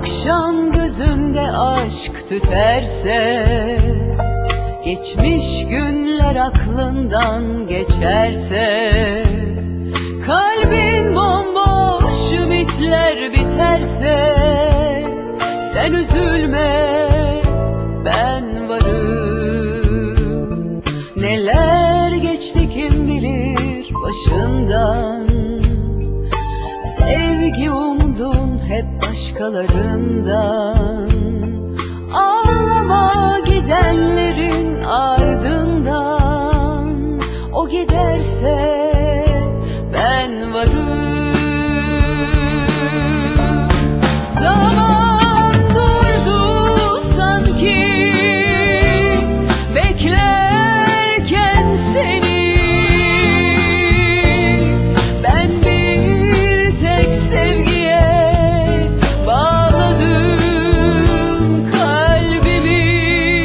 akşam gözünde aşk tüterse, geçmiş günler aklından geçerse, kalbin bomboş, ümitler biterse, sen üzülme, ben varım. Neler geçti kim bilir başından, sevgi umdun hep başkalarından. Ağlama gidenlerin ardından, o giderse ben varım. Zaman durdu sanki, beklerken seni. Ben bir tek sevgiye bağladım kalbimi.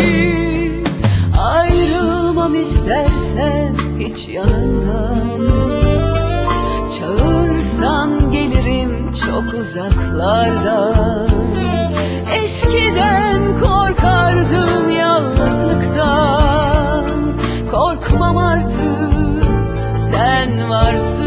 Ayrılmam istersen hiç yanından, çağırsan gelirim çok uzaklardan. Eskiden korkardım yalnızlıktan, korkmam artık, sen varsın.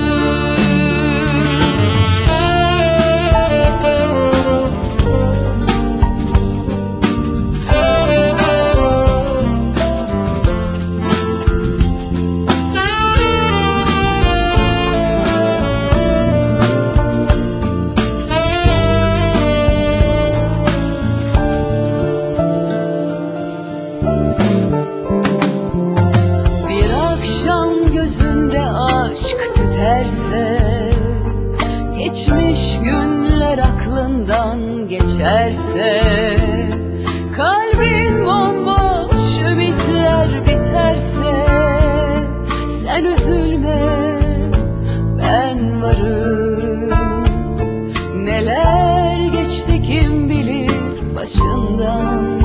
Gözünde aşk tüterse, geçmiş günler aklından geçerse, kalbin bomboş, ümitler biterse, sen üzülme, ben varım. Neler geçti kim bilir başından,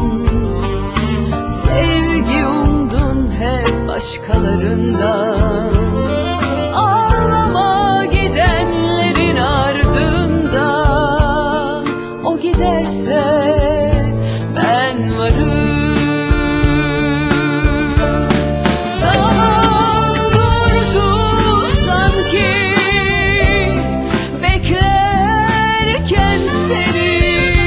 sevgi umdun hep başkalarından. Ağlama gidenlerin ardından, o giderse ben varım. Zaman durdu sanki, beklerken seni.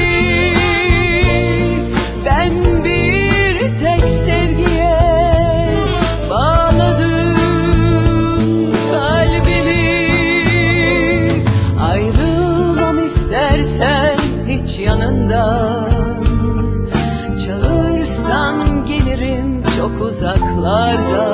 Ben bir tek sevgiye bağladım kalbimi. Ayrılmam istersen hiç yanından, çağırsan gelirim çok uzaklardan.